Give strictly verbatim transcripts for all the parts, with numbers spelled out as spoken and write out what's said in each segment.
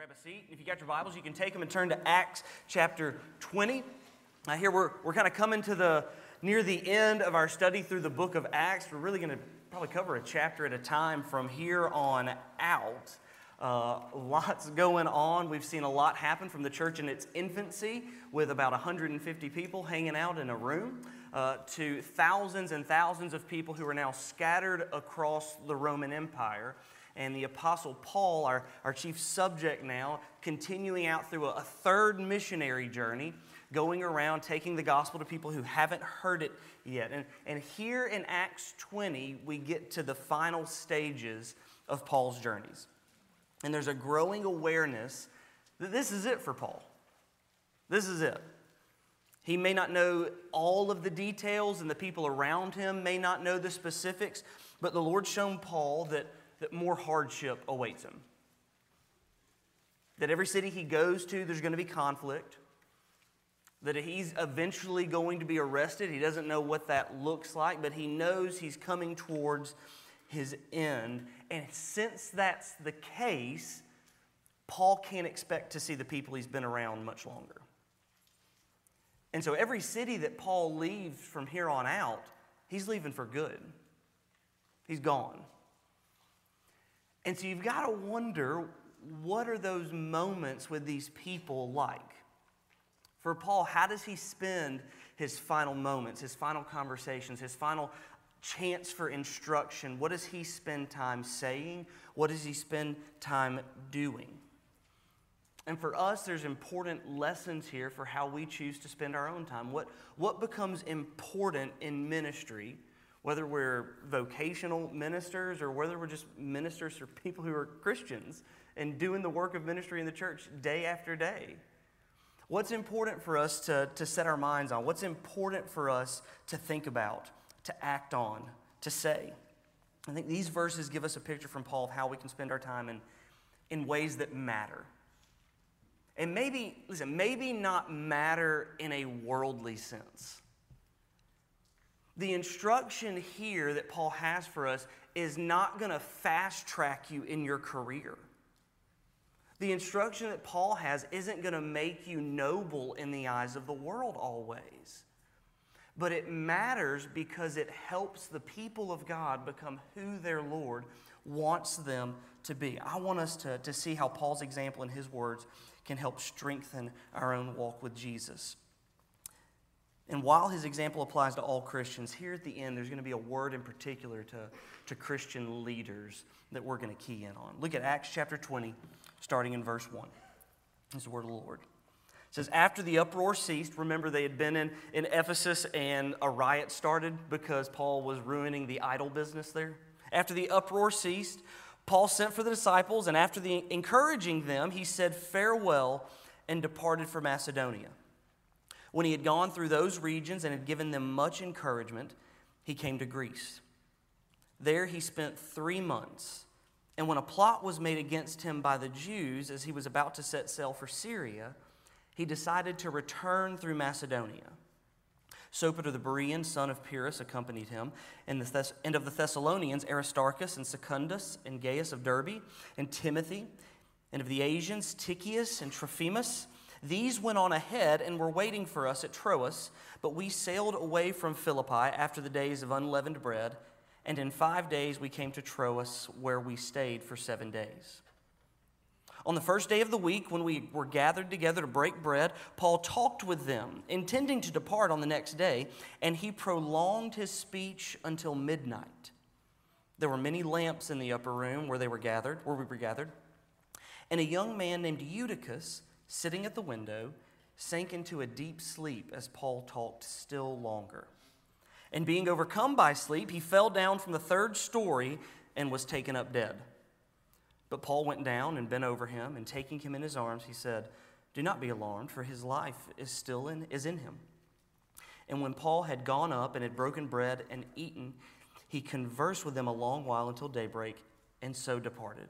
Grab a seat. If you got your Bibles, you can take them and turn to Acts chapter twenty. Uh, here we're we're kind of coming to the near the end of our study through the book of Acts. We're really going to probably cover a chapter at a time from here on out. Uh, lots going on. We've seen a lot happen from the church in its infancy, with about one hundred fifty people hanging out in a room, uh, to thousands and thousands of people who are now scattered across the Roman Empire. And the Apostle Paul, our, our chief subject now, continuing out through a, a third missionary journey, going around taking the gospel to people who haven't heard it yet. And, and here in Acts twenty, we get to the final stages of Paul's journeys. And there's a growing awareness that this is it for Paul. This is it. He may not know all of the details, and the people around him may not know the specifics, but the Lord's shown Paul that that more hardship awaits him. That every city he goes to, there's going to be conflict. That he's eventually going to be arrested. He doesn't know what that looks like, but he knows he's coming towards his end. And since that's the case, Paul can't expect to see the people he's been around much longer. And so every city that Paul leaves from here on out, he's leaving for good. He's gone. And so you've got to wonder, what are those moments with these people like? For Paul, how does he spend his final moments, his final conversations, his final chance for instruction? What does he spend time saying? What does he spend time doing? And for us, there's important lessons here for how we choose to spend our own time. What, what becomes important in ministry, whether we're vocational ministers or whether we're just ministers for people who are Christians and doing the work of ministry in the church day after day. What's important for us to, to set our minds on? What's important for us to think about, to act on, to say? I think these verses give us a picture from Paul of how we can spend our time in, in ways that matter. And maybe, listen, maybe not matter in a worldly sense. The instruction here that Paul has for us is not going to fast track you in your career. The instruction that Paul has isn't going to make you noble in the eyes of the world always. But it matters because it helps the people of God become who their Lord wants them to be. I want us to, to see how Paul's example and his words can help strengthen our own walk with Jesus. And while his example applies to all Christians, here at the end, there's going to be a word in particular to, to Christian leaders that we're going to key in on. Look at Acts chapter twenty, starting in verse one. This is the word of the Lord. It says, after the uproar ceased, remember they had been in, in Ephesus and a riot started because Paul was ruining the idol business there. After the uproar ceased, Paul sent for the disciples, and after the encouraging them, he said farewell and departed for Macedonia. When he had gone through those regions and had given them much encouragement, he came to Greece. There he spent three months, and when a plot was made against him by the Jews as he was about to set sail for Syria, he decided to return through Macedonia. Sopater the Berean, son of Pyrrhus, accompanied him, and, the Thess- and of the Thessalonians, Aristarchus and Secundus and Gaius of Derbe and Timothy, and of the Asians, Tychicus and Trophimus. These went on ahead and were waiting for us at Troas, but we sailed away from Philippi after the days of unleavened bread, and in five days we came to Troas, where we stayed for seven days. On the first day of the week, when we were gathered together to break bread, Paul talked with them, intending to depart on the next day, and he prolonged his speech until midnight. There were many lamps in the upper room where they were gathered, where we were gathered, and a young man named Eutychus, sitting at the window, sank into a deep sleep as Paul talked still longer. And being overcome by sleep, he fell down from the third story and was taken up dead. But Paul went down and bent over him, and taking him in his arms, he said, "Do not be alarmed, for his life is still in, is in him." And when Paul had gone up and had broken bread and eaten, he conversed with them a long while until daybreak, and so departed.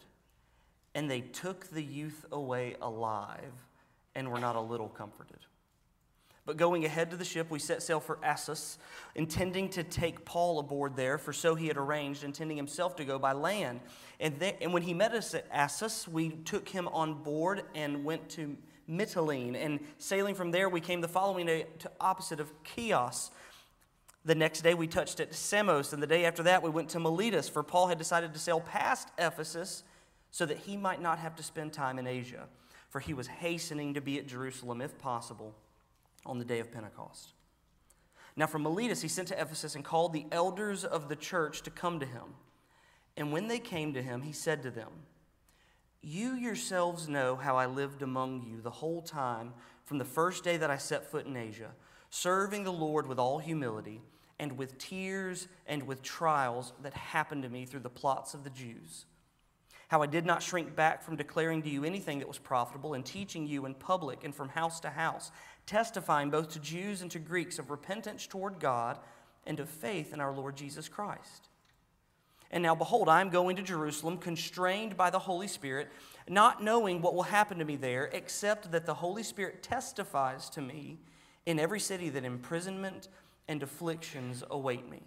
And they took the youth away alive and were not a little comforted. But going ahead to the ship, we set sail for Assos, intending to take Paul aboard there, for so he had arranged, intending himself to go by land. And, then, and when he met us at Assos, we took him on board and went to Mytilene. And sailing from there, we came the following day to opposite of Chios. The next day, we touched at Samos, and the day after that, we went to Miletus, for Paul had decided to sail past Ephesus so that he might not have to spend time in Asia, for he was hastening to be at Jerusalem, if possible, on the day of Pentecost. Now from Miletus he sent to Ephesus and called the elders of the church to come to him. And when they came to him, he said to them, "You yourselves know how I lived among you the whole time from the first day that I set foot in Asia, serving the Lord with all humility and with tears and with trials that happened to me through the plots of the Jews. How I did not shrink back from declaring to you anything that was profitable and teaching you in public and from house to house, testifying both to Jews and to Greeks of repentance toward God and of faith in our Lord Jesus Christ. And now, behold, I am going to Jerusalem, constrained by the Holy Spirit, not knowing what will happen to me there, except that the Holy Spirit testifies to me in every city that imprisonment and afflictions await me.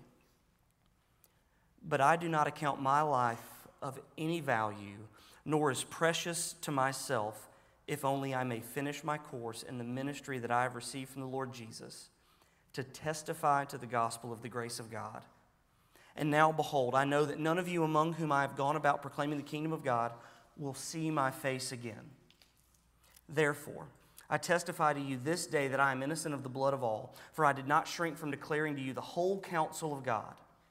But I do not account my life of any value, nor as precious to myself, if only I may finish my course in the ministry that I have received from the Lord Jesus, to testify to the gospel of the grace of God. And now, behold, I know that none of you among whom I have gone about proclaiming the kingdom of God will see my face again. Therefore, I testify to you this day that I am innocent of the blood of all, for I did not shrink from declaring to you the whole counsel of God.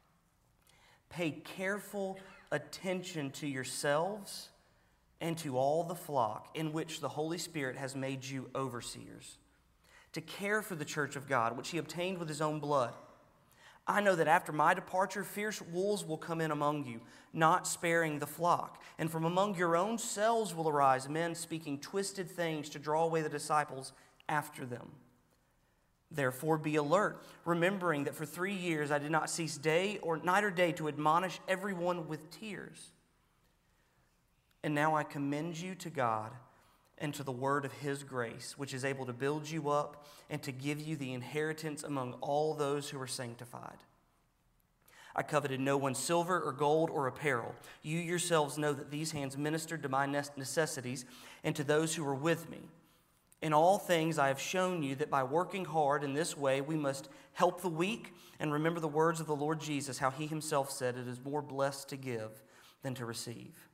Pay careful attention to yourselves and to all the flock in which the Holy Spirit has made you overseers, to care for the church of God, which he obtained with his own blood. I know that after my departure, fierce wolves will come in among you, not sparing the flock. And from among your own selves will arise men speaking twisted things to draw away the disciples after them. Therefore be alert, remembering that for three years I did not cease day or night or day to admonish everyone with tears. And now I commend you to God and to the word of his grace, which is able to build you up and to give you the inheritance among all those who are sanctified. I coveted no one's silver or gold or apparel. You yourselves know that these hands ministered to my necessities and to those who were with me. In all things I have shown you that by working hard in this way we must help the weak and remember the words of the Lord Jesus, how he himself said, "It is more blessed to give than to receive."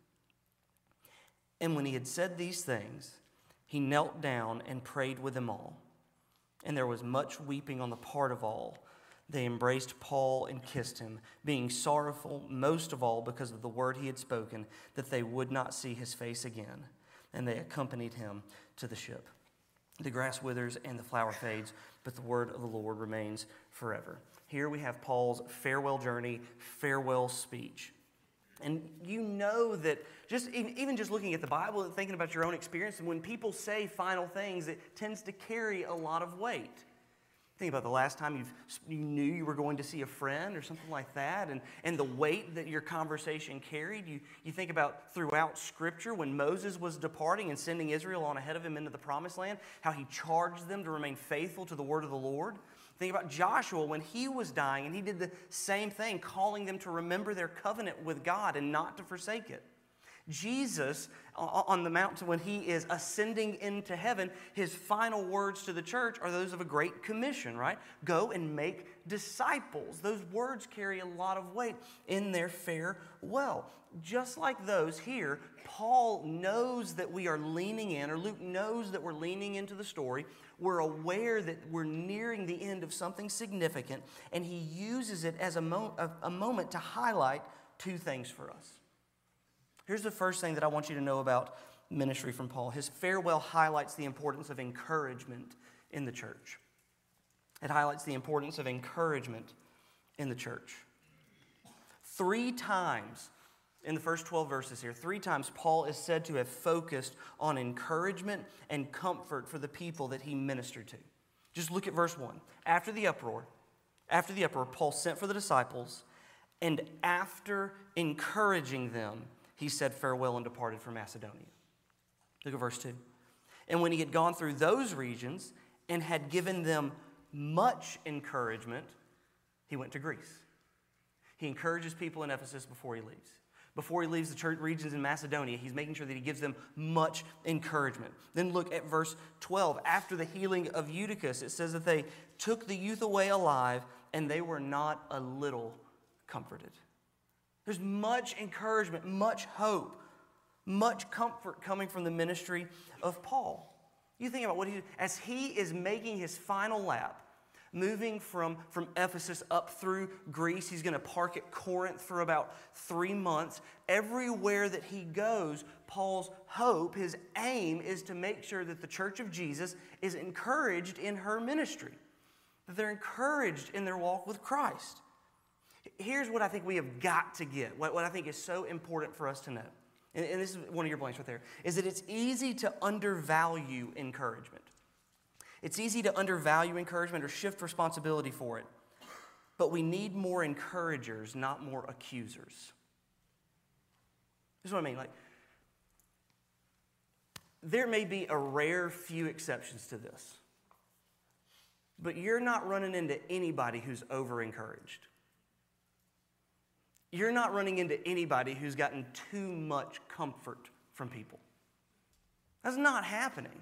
And when he had said these things, he knelt down and prayed with them all. And there was much weeping on the part of all. They embraced Paul and kissed him, being sorrowful most of all because of the word he had spoken, that they would not see his face again. And they accompanied him to the ship. The grass withers and the flower fades, but the word of the Lord remains forever. Here we have Paul's farewell journey, farewell speech. And you know that just even just looking at the Bible and thinking about your own experience, and when people say final things, it tends to carry a lot of weight. Think about the last time you've, you knew you were going to see a friend or something like that, and, and the weight that your conversation carried. You, you think about throughout Scripture when Moses was departing and sending Israel on ahead of him into the Promised Land, how he charged them to remain faithful to the word of the Lord. Think about Joshua when he was dying, and he did the same thing, calling them to remember their covenant with God and not to forsake it. Jesus, on the mountain when he is ascending into heaven, his final words to the church are those of a great commission, right? Go and make disciples. Those words carry a lot of weight in their farewell. Just like those here, Paul knows that we are leaning in, or Luke knows that we're leaning into the story. We're aware that we're nearing the end of something significant, and he uses it as a, mo- a, a moment to highlight two things for us. Here's the first thing that I want you to know about ministry from Paul. His farewell highlights the importance of encouragement in the church. It highlights the importance of encouragement in the church. Three times in the first twelve verses here, three times Paul is said to have focused on encouragement and comfort for the people that he ministered to. Just look at verse one. After the uproar, after the uproar, Paul sent for the disciples, and after encouraging them, he said farewell and departed for Macedonia. Look at verse two. And when he had gone through those regions and had given them much encouragement, he went to Greece. He encourages people in Ephesus before he leaves. Before he leaves the church regions in Macedonia, he's making sure that he gives them much encouragement. Then look at verse twelve. After the healing of Eutychus, it says that they took the youth away alive, and they were not a little comforted. There's much encouragement, much hope, much comfort coming from the ministry of Paul. You think about what he, as he is making his final lap, moving from, from Ephesus up through Greece. He's going to park at Corinth for about three months. Everywhere that he goes, Paul's hope, his aim, is to make sure that the Church of Jesus is encouraged in her ministry, that they're encouraged in their walk with Christ. Here's what I think we have got to get, what, what I think is so important for us to know, and, and this is one of your blanks right there, is that it's easy to undervalue encouragement. It's easy to undervalue encouragement or shift responsibility for it. But we need more encouragers, not more accusers. This is what I mean. Like, there may be a rare few exceptions to this. But you're not running into anybody who's over-encouraged. You're not running into anybody who's gotten too much comfort from people. That's not happening.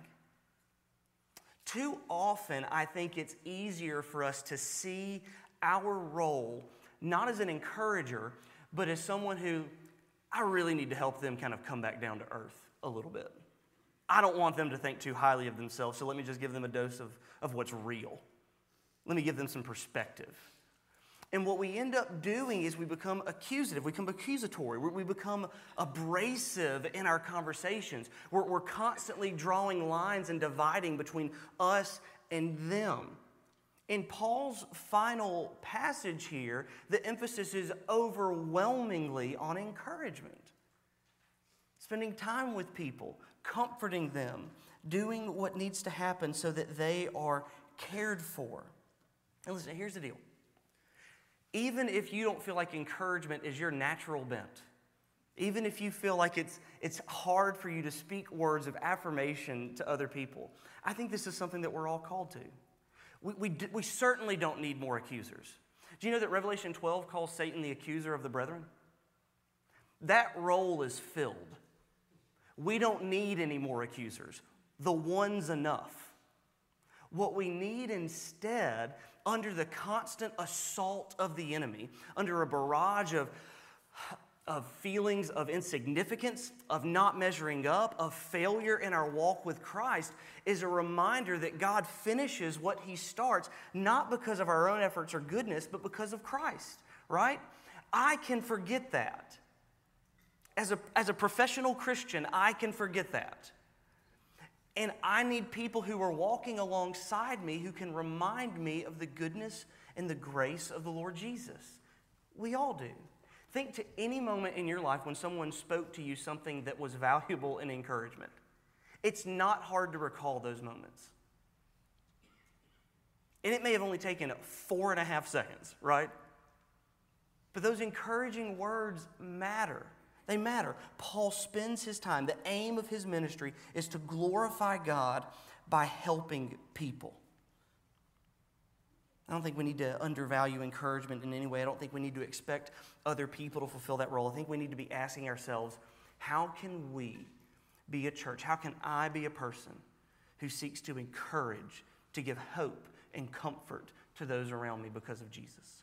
Too often, I think it's easier for us to see our role not as an encourager, but as someone who, I really need to help them kind of come back down to earth a little bit. I don't want them to think too highly of themselves, so let me just give them a dose of, of what's real. Let me give them some perspective. And what we end up doing is we become accusative, we become accusatory, we become abrasive in our conversations. We're, we're constantly drawing lines and dividing between us and them. In Paul's final passage here, the emphasis is overwhelmingly on encouragement. Spending time with people, comforting them, doing what needs to happen so that they are cared for. And listen, here's the deal. Even if you don't feel like encouragement is your natural bent, even if you feel like it's, it's hard for you to speak words of affirmation to other people, I think this is something that we're all called to. We, we, we certainly don't need more accusers. Do you know that Revelation twelve calls Satan the accuser of the brethren? That role is filled. We don't need any more accusers. The one's enough. What we need instead, under the constant assault of the enemy, under a barrage of, of feelings of insignificance, of not measuring up, of failure in our walk with Christ, is a reminder that God finishes what He starts, not because of our own efforts or goodness, but because of Christ, right? I can forget that. As a, as a professional Christian, I can forget that. And I need people who are walking alongside me who can remind me of the goodness and the grace of the Lord Jesus. We all do. Think to any moment in your life when someone spoke to you something that was valuable and encouragement. It's not hard to recall those moments. And it may have only taken four and a half seconds, right? But those encouraging words matter. They matter. Paul spends his time, the aim of his ministry is to glorify God by helping people. I don't think we need to undervalue encouragement in any way. I don't think we need to expect other people to fulfill that role. I think we need to be asking ourselves, how can we be a church? How can I be a person who seeks to encourage, to give hope and comfort to those around me because of Jesus?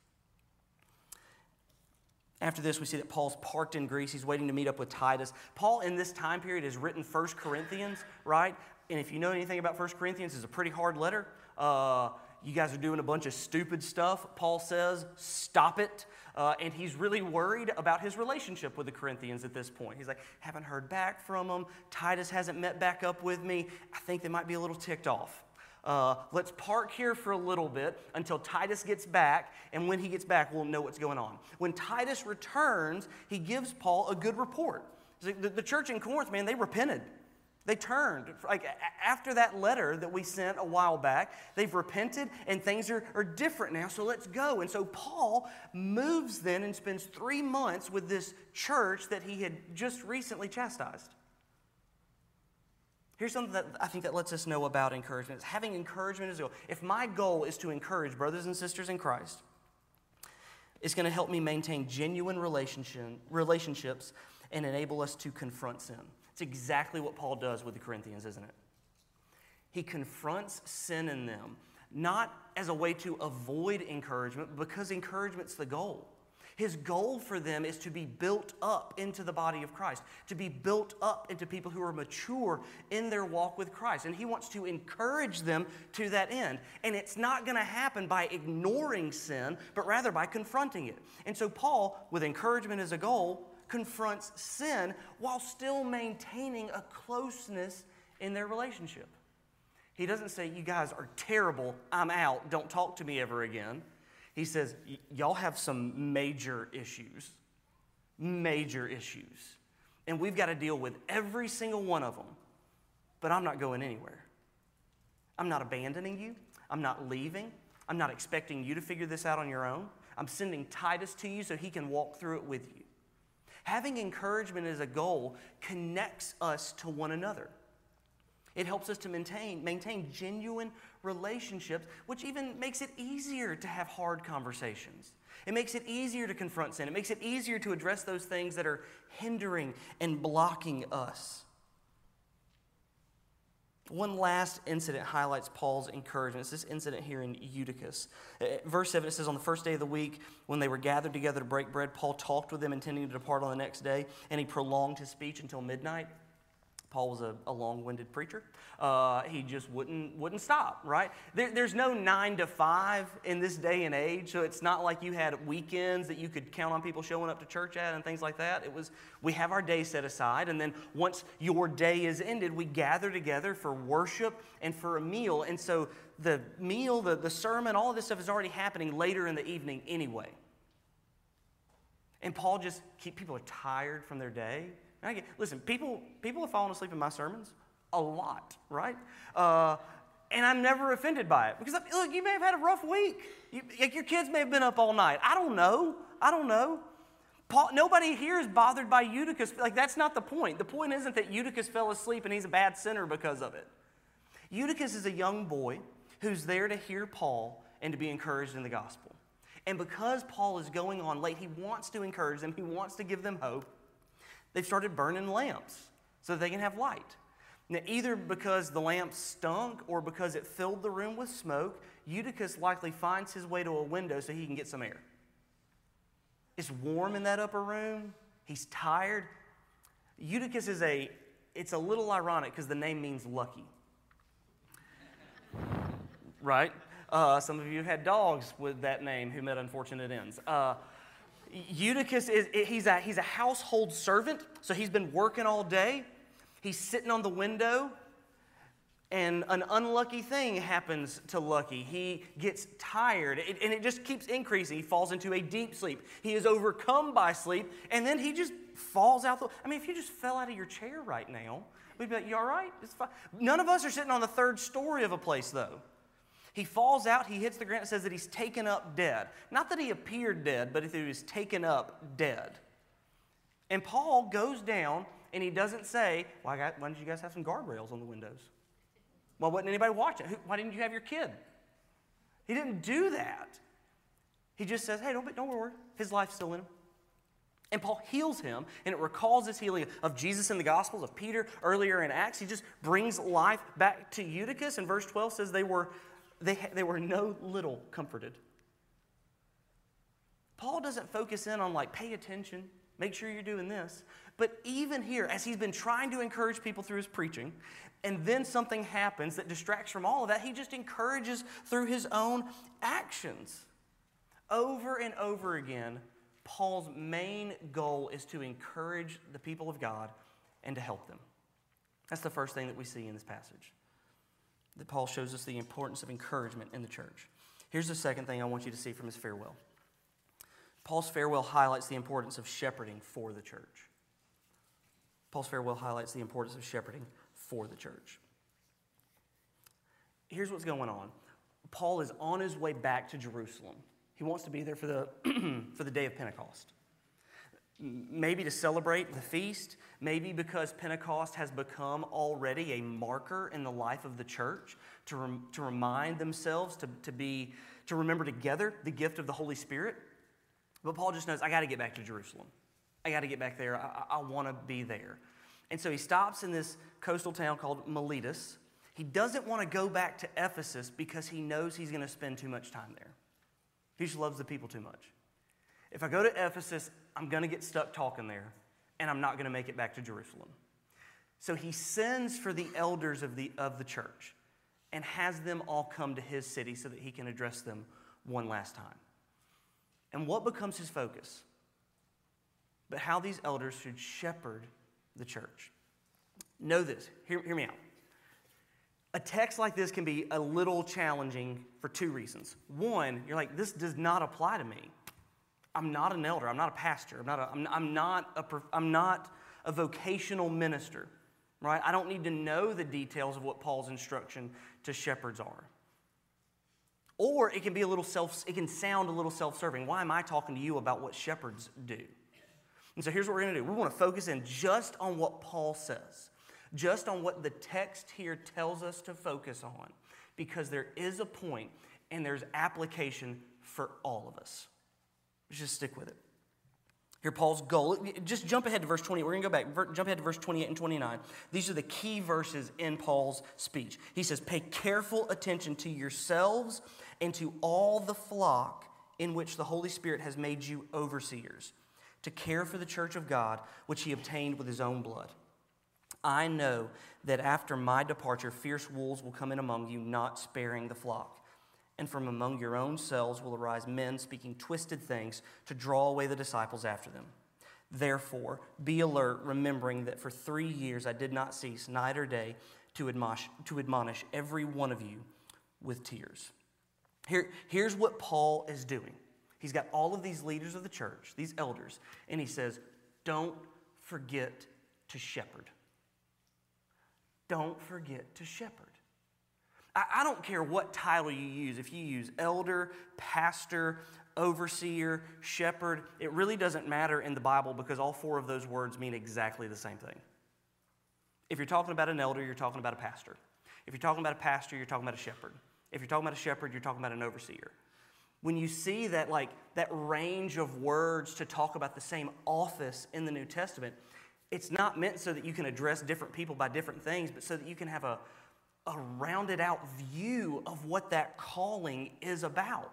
After this, we see that Paul's parked in Greece. He's waiting to meet up with Titus. Paul, in this time period, has written First Corinthians, right? And if you know anything about First Corinthians, it's a pretty hard letter. Uh, you guys are doing a bunch of stupid stuff. Paul says, stop it. Uh, and he's really worried about his relationship with the Corinthians at this point. He's like, haven't heard back from them. Titus hasn't met back up with me. I think they might be a little ticked off. Uh, let's park here for a little bit until Titus gets back, and when he gets back, we'll know what's going on. When Titus returns, he gives Paul a good report. The, the church in Corinth, man, they repented. They turned. Like after that letter that we sent a while back, they've repented, and things are, are different now, so let's go. And so Paul moves then and spends three months with this church that he had just recently chastised. Here's something that I think that lets us know about encouragement. It's having encouragement as a goal. If my goal is to encourage brothers and sisters in Christ, it's going to help me maintain genuine relationship, relationships and enable us to confront sin. It's exactly what Paul does with the Corinthians, isn't it? He confronts sin in them, not as a way to avoid encouragement, but because encouragement's the goal. His goal for them is to be built up into the body of Christ, to be built up into people who are mature in their walk with Christ. And he wants to encourage them to that end. And it's not going to happen by ignoring sin, but rather by confronting it. And so Paul, with encouragement as a goal, confronts sin while still maintaining a closeness in their relationship. He doesn't say, you guys are terrible, I'm out, don't talk to me ever again. He says, y'all have some major issues, major issues. And we've got to deal with every single one of them. But I'm not going anywhere. I'm not abandoning you. I'm not leaving. I'm not expecting you to figure this out on your own. I'm sending Titus to you so he can walk through it with you. Having encouragement as a goal connects us to one another. It helps us to maintain, maintain genuine relationships, which even makes it easier to have hard conversations. It makes it easier to confront sin. It makes it easier to address those things that are hindering and blocking us. One last incident highlights Paul's encouragement. It's this incident here in Eutychus. Verse seven, it says, on the first day of the week, when they were gathered together to break bread, Paul talked with them, intending to depart on the next day, and he prolonged his speech until midnight. Paul was a, a long-winded preacher. Uh, he just wouldn't wouldn't stop, right? There, there's no nine to five in this day and age, so it's not like you had weekends that you could count on people showing up to church at and things like that. It was, we have our day set aside, and then once your day is ended, we gather together for worship and for a meal. And so the meal, the, the sermon, all of this stuff is already happening later in the evening anyway. And Paul just, keep, people are tired from their day. I get, listen, people people have fallen asleep in my sermons a lot, right? Uh, and I'm never offended by it. Because, look, you may have had a rough week. You, like your kids may have been up all night. I don't know. I don't know. Paul, nobody here is bothered by Eutychus. Like, that's not the point. The point isn't that Eutychus fell asleep and he's a bad sinner because of it. Eutychus is a young boy who's there to hear Paul and to be encouraged in the gospel. And because Paul is going on late, he wants to encourage them. He wants to give them hope. They've started burning lamps so that they can have light. Now, either because the lamp stunk or because it filled the room with smoke, Eutychus likely finds his way to a window so he can get some air. It's warm in that upper room. He's tired. Eutychus is a, it's a little ironic because the name means lucky. Right? Uh, some of you have had dogs with that name who met unfortunate ends. Uh, Eutychus, is he's a, he's a household servant, so he's been working all day. He's sitting on the window, and an unlucky thing happens to Lucky. He gets tired, and it just keeps increasing. He falls into a deep sleep. He is overcome by sleep, and then he just falls out. The, I mean, if you just fell out of your chair right now, we'd be like, you all right? It's fine. None of us are sitting on the third story of a place, though. He falls out, he hits the ground, it says that he's taken up dead. Not that he appeared dead, but that he was taken up dead. And Paul goes down, and he doesn't say, why, why didn't you guys have some guardrails on the windows? Why wasn't anybody watching? Why didn't you have your kid? He didn't do that. He just says, hey, don't, don't worry, his life's still in him. And Paul heals him, and it recalls this healing of Jesus in the Gospels, of Peter earlier in Acts. He just brings life back to Eutychus, and verse twelve says they were They, they were no little comforted. Paul doesn't focus in on like, pay attention, make sure you're doing this. But even here, as he's been trying to encourage people through his preaching, and then something happens that distracts from all of that, he just encourages through his own actions. Over and over again, Paul's main goal is to encourage the people of God and to help them. That's the first thing that we see in this passage. That Paul shows us the importance of encouragement in the church. Here's the second thing I want you to see from his farewell. Paul's farewell highlights the importance of shepherding for the church. Paul's farewell highlights the importance of shepherding for the church. Here's what's going on. Paul is on his way back to Jerusalem. He wants to be there for the, for the day of Pentecost. maybe to celebrate the feast, maybe because Pentecost has become already a marker in the life of the church to, rem, to remind themselves to, to, be, to remember together the gift of the Holy Spirit. But Paul just knows, I got to get back to Jerusalem. I got to get back there. I, I want to be there. And so he stops in this coastal town called Miletus. He doesn't want to go back to Ephesus because he knows he's going to spend too much time there. He just loves the people too much. If I go to Ephesus, I'm going to get stuck talking there, and I'm not going to make it back to Jerusalem. So he sends for the elders of the, of the church and has them all come to his city so that he can address them one last time. And what becomes his focus? But how these elders should shepherd the church. Know this. Hear, hear me out. A text like this can be a little challenging for two reasons. One, you're like, this does not apply to me. I'm not an elder. I'm not a pastor. I'm not a, I'm, I'm not a, I'm not a vocational minister, right? I don't need to know the details of what Paul's instruction to shepherds are. Or it can be a little self, it can sound a little self-serving. Why am I talking to you about what shepherds do? And so here's what we're going to do. We want to focus in just on what Paul says, just on what the text here tells us to focus on, because there is a point and there's application for all of us. Just stick with it. Here, Paul's goal. Just jump ahead to verse twenty. We're going to go back. Jump ahead to verse twenty-eight and twenty-nine. These are the key verses in Paul's speech. He says, pay careful attention to yourselves and to all the flock in which the Holy Spirit has made you overseers, to care for the church of God, which he obtained with his own blood. I know that after my departure, fierce wolves will come in among you, not sparing the flock. And from among your own selves will arise men speaking twisted things to draw away the disciples after them. Therefore, be alert, remembering that for three years I did not cease, night or day, to admonish, to admonish every one of you with tears. Here, here's what Paul is doing. He's got all of these leaders of the church, these elders, and he says, don't forget to shepherd. Don't forget to shepherd. I don't care what title you use. If you use elder, pastor, overseer, shepherd, it really doesn't matter in the Bible because all four of those words mean exactly the same thing. If you're talking about an elder, you're talking about a pastor. If you're talking about a pastor, you're talking about a shepherd. If you're talking about a shepherd, you're talking about an overseer. When you see that, like, that range of words to talk about the same office in the New Testament, it's not meant so that you can address different people by different things, but so that you can have a a rounded out view of what that calling is about.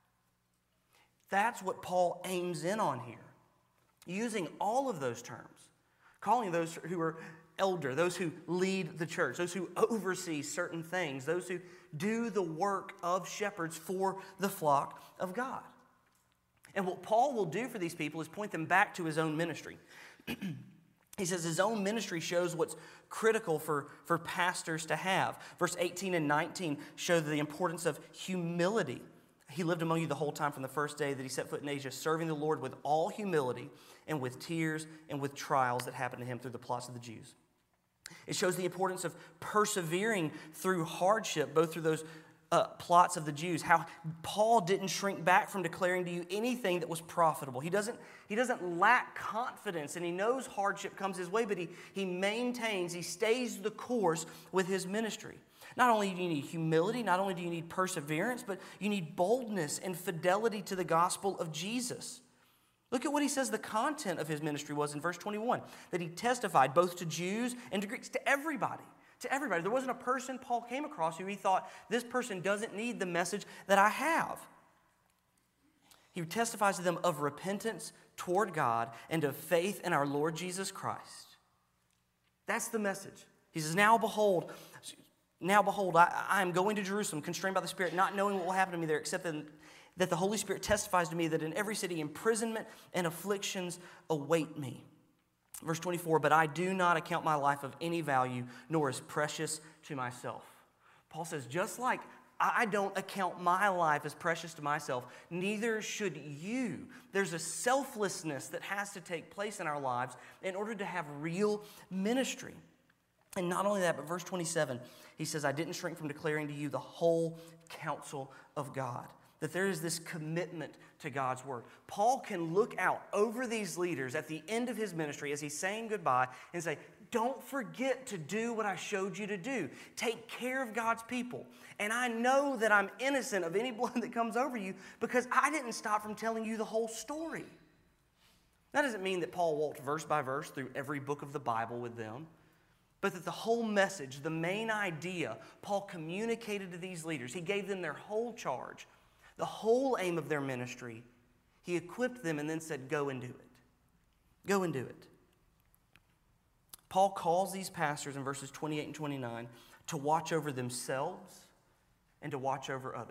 That's what Paul aims in on here. Using all of those terms, calling those who are elder, those who lead the church, those who oversee certain things, those who do the work of shepherds for the flock of God. And what Paul will do for these people is point them back to his own ministry. He says his own ministry shows what's critical for, for pastors to have. Verse eighteen and nineteen show the importance of humility. He lived among you the whole time from the first day that he set foot in Asia, serving the Lord with all humility and with tears and with trials that happened to him through the plots of the Jews. It shows the importance of persevering through hardship, both through those Uh, plots of the Jews, how Paul didn't shrink back from declaring to you anything that was profitable. He doesn't, he doesn't lack confidence, and he knows hardship comes his way, but he, he maintains, he stays the course with his ministry. Not only do you need humility, not only do you need perseverance, but you need boldness and fidelity to the gospel of Jesus. Look at what he says the content of his ministry was in verse twenty-one, that he testified both to Jews and to Greeks, to everybody. To everybody. There wasn't a person Paul came across who he thought, this person doesn't need the message that I have. He testifies to them of repentance toward God and of faith in our Lord Jesus Christ. That's the message. He says, now behold, now behold, I, I am going to Jerusalem, constrained by the Spirit, not knowing what will happen to me there, except that, that the Holy Spirit testifies to me that in every city imprisonment and afflictions await me. Verse twenty-four, but I do not account my life of any value, nor as precious to myself. Paul says, just like I don't account my life as precious to myself, neither should you. There's a selflessness that has to take place in our lives in order to have real ministry. And not only that, but verse twenty-seven, he says, I didn't shrink from declaring to you the whole counsel of God. that there is this commitment to God's word. Paul can look out over these leaders at the end of his ministry as he's saying goodbye and say, don't forget to do what I showed you to do. Take care of God's people. And I know that I'm innocent of any blood that comes over you because I didn't stop from telling you the whole story. That doesn't mean that Paul walked verse by verse through every book of the Bible with them, but that the whole message, the main idea, Paul communicated to these leaders. He gave them their whole charge, the whole aim of their ministry. He equipped them and then said, go and do it. Go and do it. Paul calls these pastors in verses twenty-eight and twenty-nine to watch over themselves and to watch over others.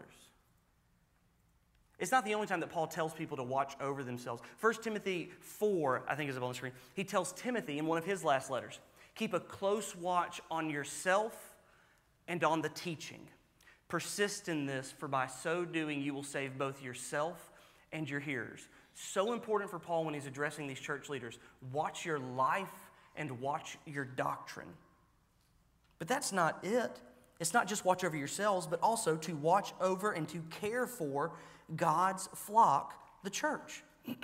It's not the only time that Paul tells people to watch over themselves. First Timothy four, I think is up on the screen. He tells Timothy in one of his last letters, keep a close watch on yourself and on the teaching. Persist in this, for by so doing you will save both yourself and your hearers. So important for Paul when he's addressing these church leaders. Watch your life and watch your doctrine. But that's not it. It's not just watch over yourselves, but also to watch over and to care for God's flock, the church.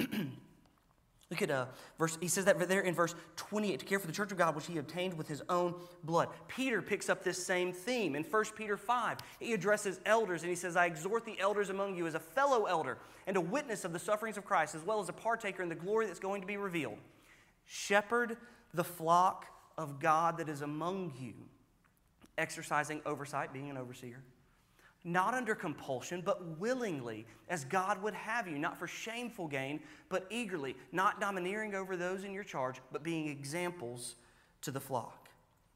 Look at uh, verse, he says that there in verse twenty-eight, to care for the church of God, which he obtained with his own blood. Peter picks up this same theme. In First Peter five, he addresses elders, and he says, I exhort the elders among you as a fellow elder and a witness of the sufferings of Christ, as well as a partaker in the glory that's going to be revealed. Shepherd the flock of God that is among you, exercising oversight, being an overseer, not under compulsion, but willingly, as God would have you, not for shameful gain, but eagerly, not domineering over those in your charge, but being examples to the flock.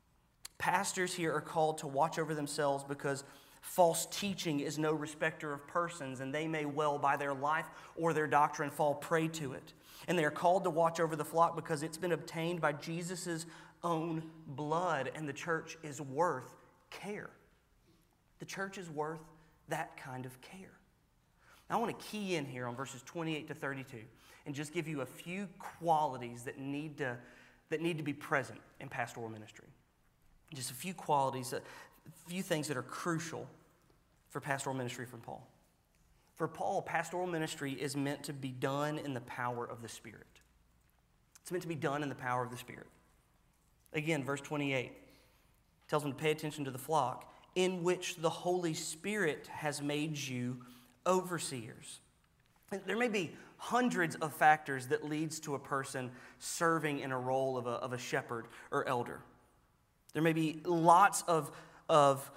Pastors here are called to watch over themselves because false teaching is no respecter of persons, and they may well, by their life or their doctrine, fall prey to it. And they are called to watch over the flock because it's been obtained by Jesus' own blood, and the church is worth care. The church is worth that kind of care. Now, I want to key in here on verses twenty-eight to thirty-two and just give you a few qualities that need to, that need to be present in pastoral ministry. Just a few qualities, a few things that are crucial for pastoral ministry from Paul. For Paul, pastoral ministry is meant to be done in the power of the Spirit. It's meant to be done in the power of the Spirit. Again, verse twenty-eight tells them to pay attention to the flock, in which the Holy Spirit has made you overseers. There may be hundreds of factors that leads to a person serving in a role of a, of a shepherd or elder. There may be lots of, of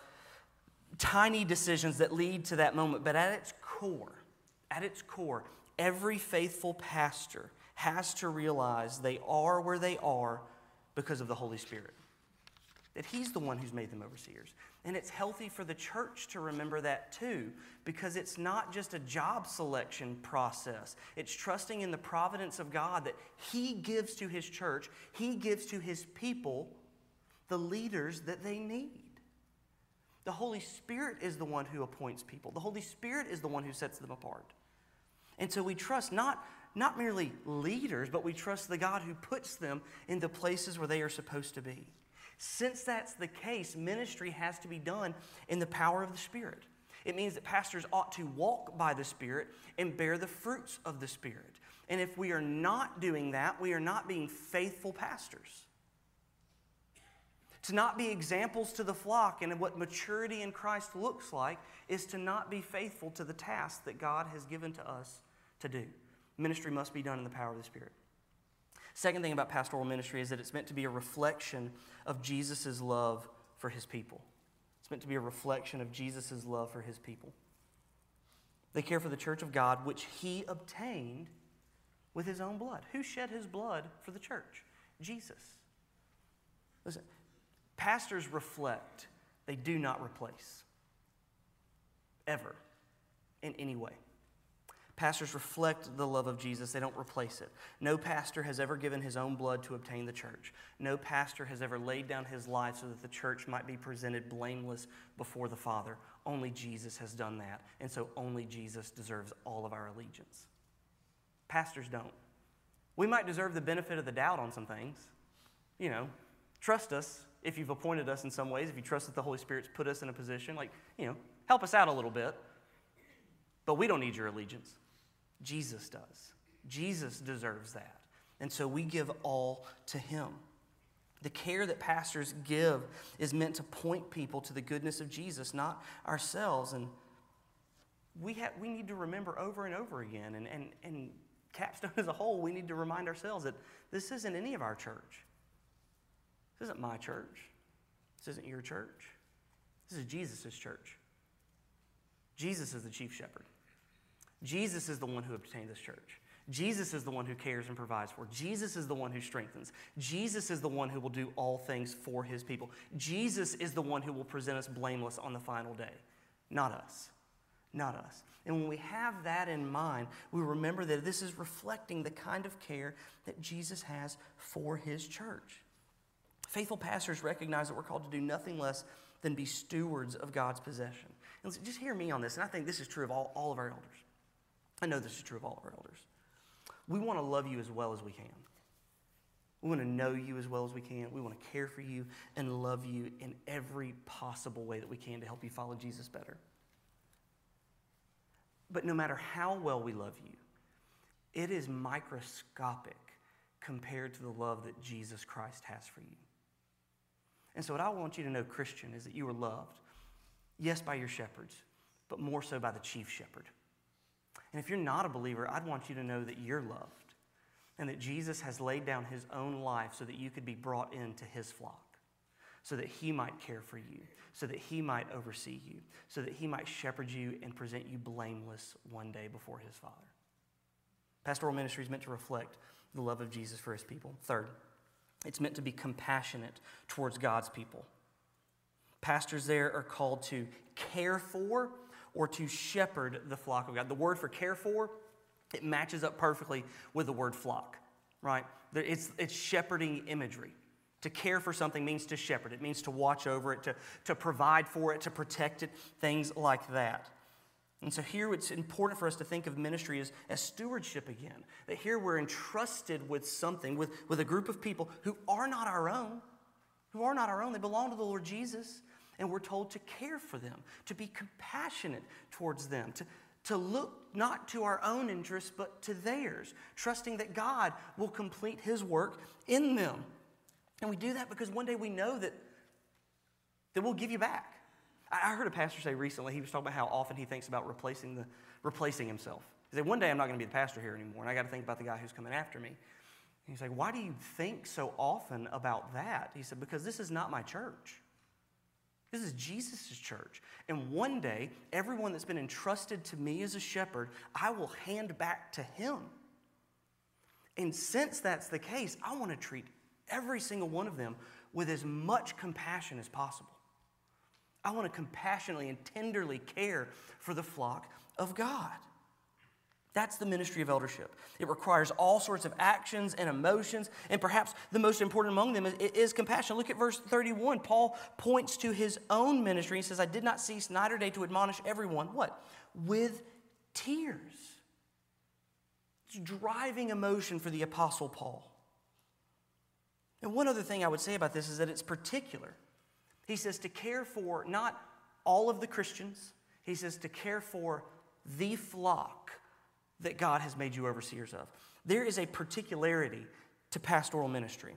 tiny decisions that lead to that moment, but at its core, at its core, every faithful pastor has to realize they are where they are because of the Holy Spirit. That he's the one who's made them overseers. And it's healthy for the church to remember that too, because it's not just a job selection process. It's trusting in the providence of God that he gives to his church, he gives to his people the leaders that they need. The Holy Spirit is the one who appoints people. The Holy Spirit is the one who sets them apart. And so we trust not, not merely leaders, but we trust the God who puts them in the places where they are supposed to be. Since that's the case, ministry has to be done in the power of the Spirit. It means that pastors ought to walk by the Spirit and bear the fruits of the Spirit. And if we are not doing that, we are not being faithful pastors. To not be examples to the flock and what maturity in Christ looks like is to not be faithful to the task that God has given to us to do. Ministry must be done in the power of the Spirit. Second thing about pastoral ministry is that it's meant to be a reflection of Jesus' love for his people. It's meant to be a reflection of Jesus' love for his people. They care for the church of God, which he obtained with his own blood. Who shed his blood for the church? Jesus. Listen, pastors reflect, they do not replace. Ever. In any way. Pastors reflect the love of Jesus. They don't replace it. No pastor has ever given his own blood to obtain the church. No pastor has ever laid down his life so that the church might be presented blameless before the Father. Only Jesus has done that. And so only Jesus deserves all of our allegiance. Pastors don't. We might deserve the benefit of the doubt on some things. You know, trust us if you've appointed us in some ways. If you trust that the Holy Spirit's put us in a position, like, you know, help us out a little bit. But we don't need your allegiance. Jesus does. Jesus deserves that. And so we give all to him. The care that pastors give is meant to point people to the goodness of Jesus, not ourselves. And we have, we need to remember over and over again, and, and, and Capstone as a whole, we need to remind ourselves that this isn't any of our church. This isn't my church. This isn't your church. This is Jesus' church. Jesus is the chief shepherd. Jesus is the one who obtained this church. Jesus is the one who cares and provides for. Jesus is the one who strengthens. Jesus is the one who will do all things for his people. Jesus is the one who will present us blameless on the final day. Not us. Not us. And when we have that in mind, we remember that this is reflecting the kind of care that Jesus has for his church. Faithful pastors recognize that we're called to do nothing less than be stewards of God's possession. And listen, just hear me on this, and I think this is true of all, all of our elders. I know this is true of all of our elders. We want to love you as well as we can. We want to know you as well as we can. We want to care for you and love you in every possible way that we can to help you follow Jesus better. But no matter how well we love you, it is microscopic compared to the love that Jesus Christ has for you. And so what I want you to know, Christian, is that you are loved, yes, by your shepherds, but more so by the chief shepherd. And if you're not a believer, I'd want you to know that you're loved and that Jesus has laid down his own life so that you could be brought into his flock, so that he might care for you, so that he might oversee you, so that he might shepherd you and present you blameless one day before his Father. Pastoral ministry is meant to reflect the love of Jesus for his people. Third, it's meant to be compassionate towards God's people. Pastors there are called to care for or to shepherd the flock of God. The word for care for, it matches up perfectly with the word flock, right? It's, it's shepherding imagery. To care for something means to shepherd. It means to watch over it, to, to provide for it, to protect it, things like that. And so here it's important for us to think of ministry as, as stewardship again. That here we're entrusted with something, with, with a group of people who are not our own, who are not our own. They belong to the Lord Jesus. And we're told to care for them, to be compassionate towards them, to, to look not to our own interests, but to theirs, trusting that God will complete his work in them. And we do that because one day we know that, that we'll give you back. I heard a pastor say recently, he was talking about how often he thinks about replacing, the, replacing himself. He said, one day I'm not going to be the pastor here anymore, and I got to think about the guy who's coming after me. And he's like, why do you think so often about that? He said, because this is not my church. This is Jesus' church. And one day, everyone that's been entrusted to me as a shepherd, I will hand back to him. And since that's the case, I want to treat every single one of them with as much compassion as possible. I want to compassionately and tenderly care for the flock of God. That's the ministry of eldership. It requires all sorts of actions and emotions, and perhaps the most important among them is, is compassion. Look at verse thirty-one. Paul points to his own ministry. He says, I did not cease night or day to admonish everyone. What? With tears. It's driving emotion for the Apostle Paul. And one other thing I would say about this is that it's particular. He says to care for not all of the Christians. He says to care for the flock that God has made you overseers of. There is a particularity to pastoral ministry.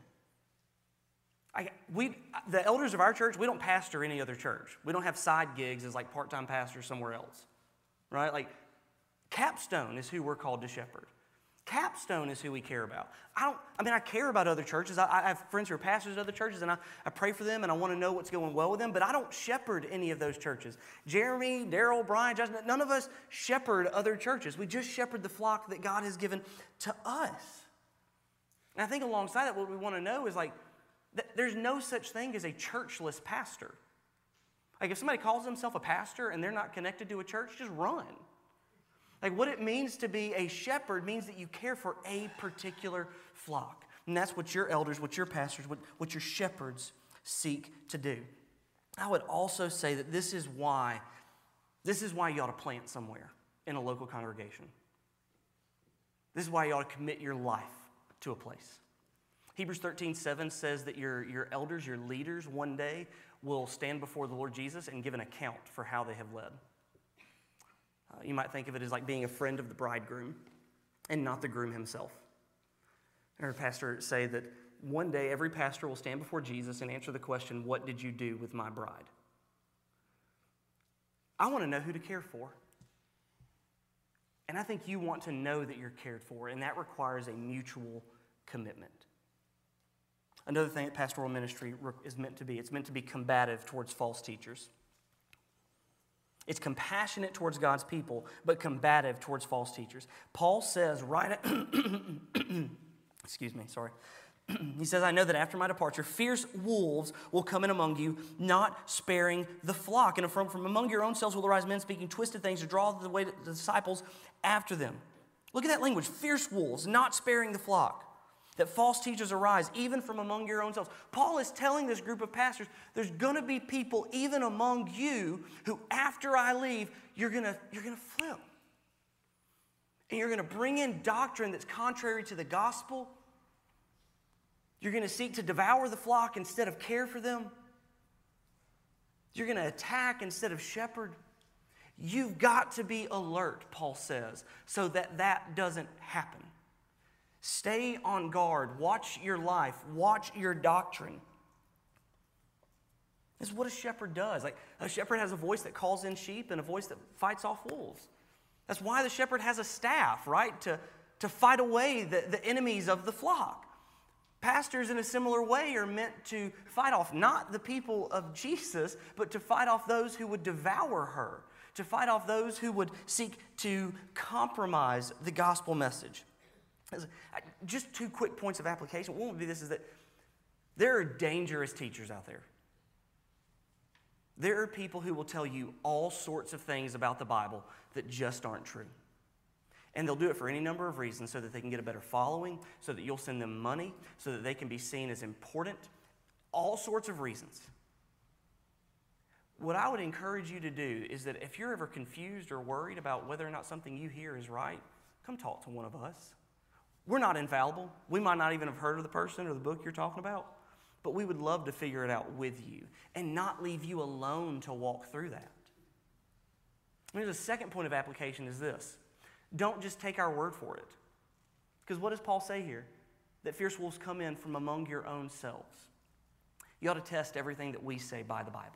I, we, the elders of our church, we don't pastor any other church. We don't have side gigs as like part-time pastors somewhere else, right? Like Capstone is who we're called to shepherd. Capstone is who we care about. I don't. I mean, I care about other churches. I, I have friends who are pastors at other churches, and I, I pray for them, and I want to know what's going well with them, but I don't shepherd any of those churches. Jeremy, Daryl, Brian, Justin, none of us shepherd other churches. We just shepherd the flock that God has given to us. And I think alongside that, what we want to know is like, th- there's no such thing as a churchless pastor. Like if somebody calls themselves a pastor and they're not connected to a church, just run. Like what it means to be a shepherd means that you care for a particular flock. And that's what your elders, what your pastors, what, what your shepherds seek to do. I would also say that this is why, this is why you ought to plant somewhere in a local congregation. This is why you ought to commit your life to a place. Hebrews thirteen seven says that your, your elders, your leaders, one day will stand before the Lord Jesus and give an account for how they have led. Uh, you might think of it as like being a friend of the bridegroom and not the groom himself. I heard a pastor say that one day every pastor will stand before Jesus and answer the question, what did you do with my bride? I want to know who to care for. And I think you want to know that you're cared for, and that requires a mutual commitment. Another thing that pastoral ministry is meant to be, it's meant to be combative towards false teachers. It's compassionate towards God's people, but combative towards false teachers. Paul says right at, excuse me, sorry. He says, I know that after my departure, fierce wolves will come in among you, not sparing the flock. And from, from among your own selves will arise men speaking twisted things to draw the way the disciples after them. Look at that language, fierce wolves, not sparing the flock. That false teachers arise, even from among your own selves. Paul is telling this group of pastors, there's going to be people even among you who, after I leave, you're going to, you're going to flip. And you're going to bring in doctrine that's contrary to the gospel. You're going to seek to devour the flock instead of care for them. You're going to attack instead of shepherd. You've got to be alert, Paul says, so that that doesn't happen. Stay on guard. Watch your life. Watch your doctrine. This is what a shepherd does. Like a shepherd has a voice that calls in sheep and a voice that fights off wolves. That's why the shepherd has a staff, right, to, to fight away the, the enemies of the flock. Pastors, in a similar way, are meant to fight off not the people of Jesus, but to fight off those who would devour her, to fight off those who would seek to compromise the gospel message. Just two quick points of application. One would be this, is that there are dangerous teachers out there. There are people who will tell you all sorts of things about the Bible that just aren't true. And they'll do it for any number of reasons, so that they can get a better following, so that you'll send them money, so that they can be seen as important. All sorts of reasons. What I would encourage you to do is that if you're ever confused or worried about whether or not something you hear is right, come talk to one of us. We're not infallible. We might not even have heard of the person or the book you're talking about, but we would love to figure it out with you and not leave you alone to walk through that. I mean, the second point of application is this. Don't just take our word for it. Because what does Paul say here? That fierce wolves come in from among your own selves. You ought to test everything that we say by the Bible.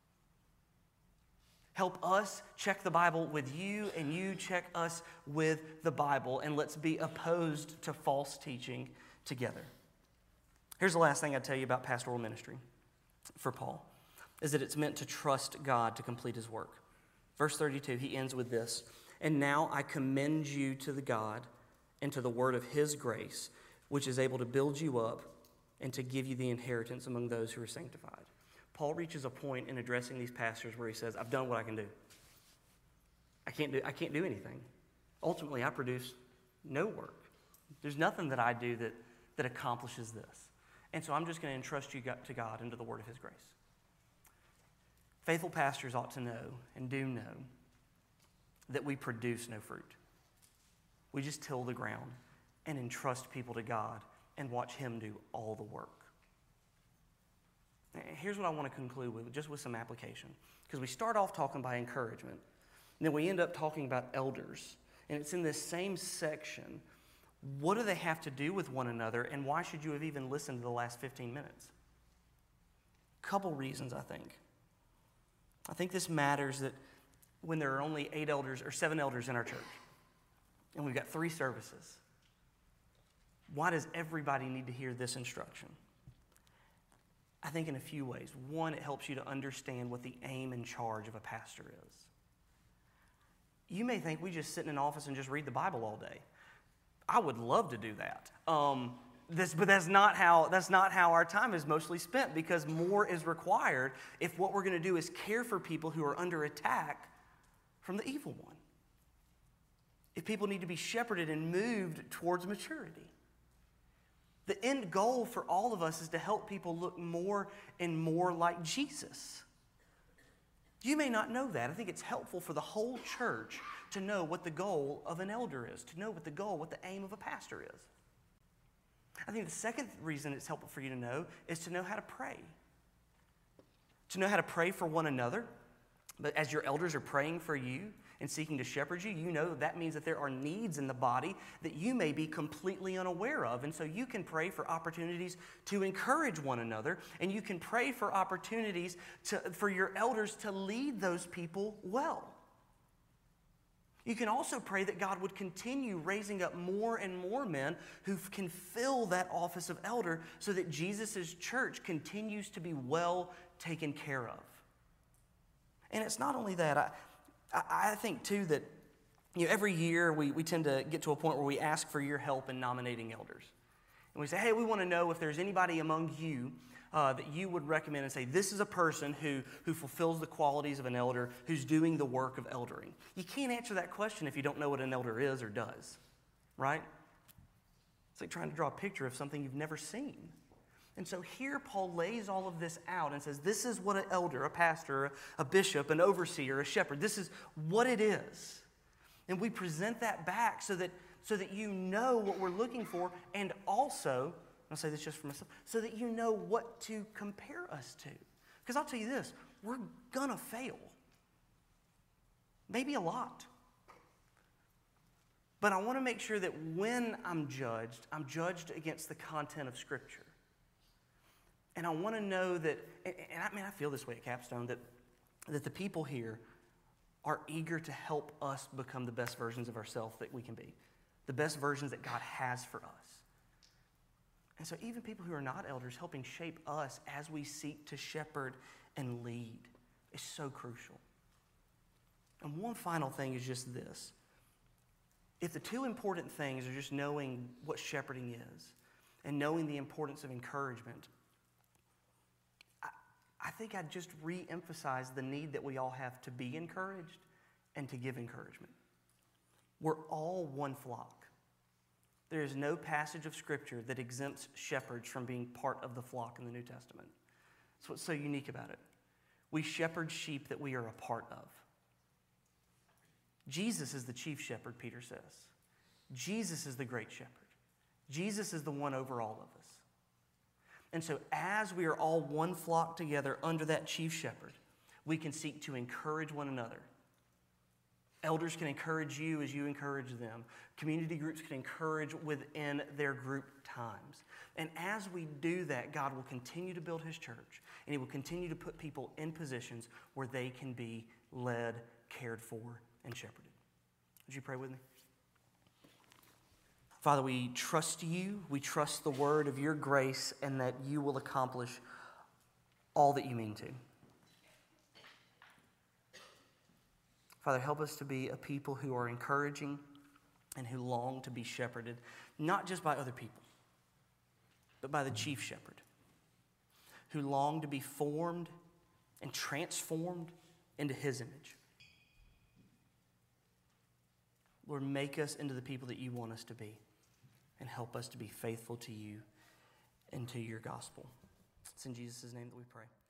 Help us check the Bible with you, and you check us with the Bible, and let's be opposed to false teaching together. Here's the last thing I'd tell you about pastoral ministry for Paul, is that it's meant to trust God to complete his work. Verse thirty-two, he ends with this. And now I commend you to the God and to the word of his grace, which is able to build you up and to give you the inheritance among those who are sanctified. Paul reaches a point in addressing these pastors where he says, I've done what I can do. I can't do, I can't do anything. Ultimately, I produce no work. There's nothing that I do that, that accomplishes this. And so I'm just going to entrust you to God and to the word of his grace. Faithful pastors ought to know and do know that we produce no fruit. We just till the ground and entrust people to God and watch him do all the work. Here's what I want to conclude with, just with some application. Because we start off talking by encouragement, and then we end up talking about elders. And it's in this same section. What do they have to do with one another, and why should you have even listened to the last fifteen minutes? Couple reasons, I think. I think this matters that when there are only eight elders or seven elders in our church, and we've got three services, why does everybody need to hear this instruction? I think in a few ways. One, it helps you to understand what the aim and charge of a pastor is. You may think we just sit in an office and just read the Bible all day. I would love to do that. Um, this, but that's not how that's not how our time is mostly spent, because more is required if what we're going to do is care for people who are under attack from the evil one. If people need to be shepherded and moved towards maturity. The end goal for all of us is to help people look more and more like Jesus. You may not know that. I think it's helpful for the whole church to know what the goal of an elder is, to know what the goal, what the aim of a pastor is. I think the second reason it's helpful for you to know is to know how to pray. To know how to pray for one another, But as your elders are praying for you and seeking to shepherd you, you know that means that there are needs in the body that you may be completely unaware of. And so you can pray for opportunities to encourage one another, and you can pray for opportunities to, for your elders to lead those people well. You can also pray that God would continue raising up more and more men who can fill that office of elder so that Jesus' church continues to be well taken care of. And it's not only that. I, I, I think, too, that you know, every year we, we tend to get to a point where we ask for your help in nominating elders. And we say, hey, we want to know if there's anybody among you uh, that you would recommend and say, this is a person who, who fulfills the qualities of an elder, who's doing the work of eldering. You can't answer that question if you don't know what an elder is or does, right? It's like trying to draw a picture of something you've never seen. And so here Paul lays all of this out and says, this is what an elder, a pastor, a bishop, an overseer, a shepherd, this is what it is. And we present that back so that, so that you know what we're looking for, and also, I'll say this just for myself, so that you know what to compare us to. Because I'll tell you this, we're gonna fail. Maybe a lot. But I want to make sure that when I'm judged, I'm judged against the content of Scripture. And I want to know that, and, and I mean, I feel this way at Capstone, that, that the people here are eager to help us become the best versions of ourselves that we can be, the best versions that God has for us. And so even people who are not elders, helping shape us as we seek to shepherd and lead is so crucial. And one final thing is just this. If the two important things are just knowing what shepherding is and knowing the importance of encouragement, I think I'd just re-emphasize the need that we all have to be encouraged and to give encouragement. We're all one flock. There is no passage of Scripture that exempts shepherds from being part of the flock in the New Testament. That's what's so unique about it. We shepherd sheep that we are a part of. Jesus is the chief shepherd, Peter says. Jesus is the great shepherd. Jesus is the one over all of us. And so as we are all one flock together under that chief shepherd, we can seek to encourage one another. Elders can encourage you as you encourage them. Community groups can encourage within their group times. And as we do that, God will continue to build His church, and He will continue to put people in positions where they can be led, cared for, and shepherded. Would you pray with me? Father, we trust you. We trust the word of your grace and that you will accomplish all that you mean to. Father, help us to be a people who are encouraging and who long to be shepherded, not just by other people, but by the chief shepherd, who long to be formed and transformed into His image. Lord, make us into the people that you want us to be, and help us to be faithful to you and to your gospel. It's in Jesus' name that we pray.